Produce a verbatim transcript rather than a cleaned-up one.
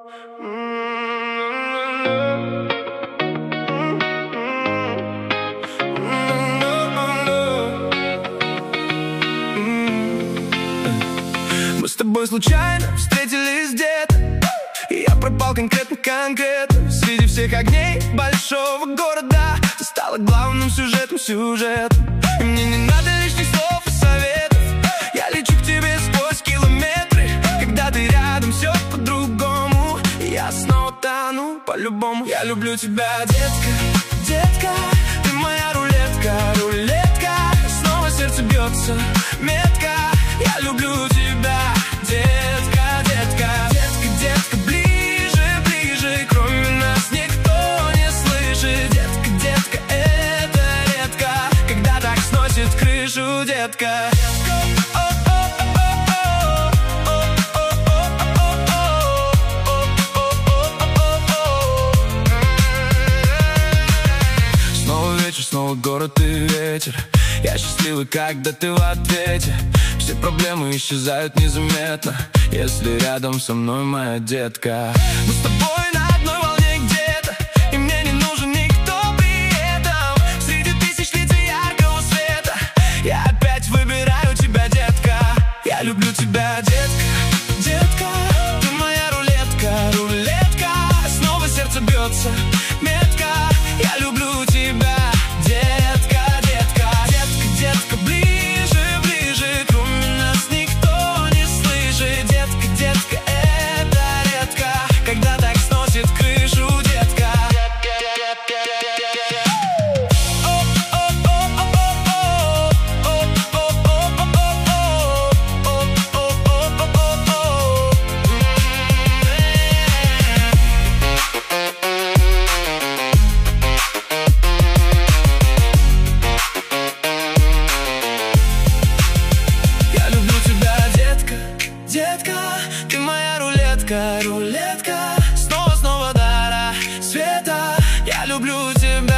Мы с тобой случайно встретились где-то, и я пропал конкретно-конкретно среди всех огней большого города. Ты стала главным сюжетом сюжетом, и мне не надо лишних слов и советов. Я лечу к тебе сквозь километры. Когда ты рядом, все по-другому, и я снова тону по-любому. Я люблю тебя, детка, детка. Ты моя рулетка, рулетка. Снова сердце бьется метко. Я люблю тебя, детка, детка. Детка, детка, ближе, ближе. Кроме нас никто не слышит. Детка, детка, это редко, когда так сносит крышу, детка. Снова вечер, снова город и ветер. Я счастливый, когда ты в ответе. Все проблемы исчезают незаметно, если рядом со мной моя детка. Мы с тобой на одной волне где-то, и мне не нужен никто при этом. Среди тысяч лиц и яркого света я опять выбираю тебя, детка. Я люблю тебя, детка, детка. Ты моя рулетка, рулетка. Снова сердце бьется метко. Я люблю тебя, детка, детка. Детка, детка, ближе, ближе. Кроме нас никто не слышит. Детка, детка, это редко, когда так сносит крышу, детка. Детка, ты моя рулетка, рулетка. Снова, снова до рассвета. Я люблю тебя.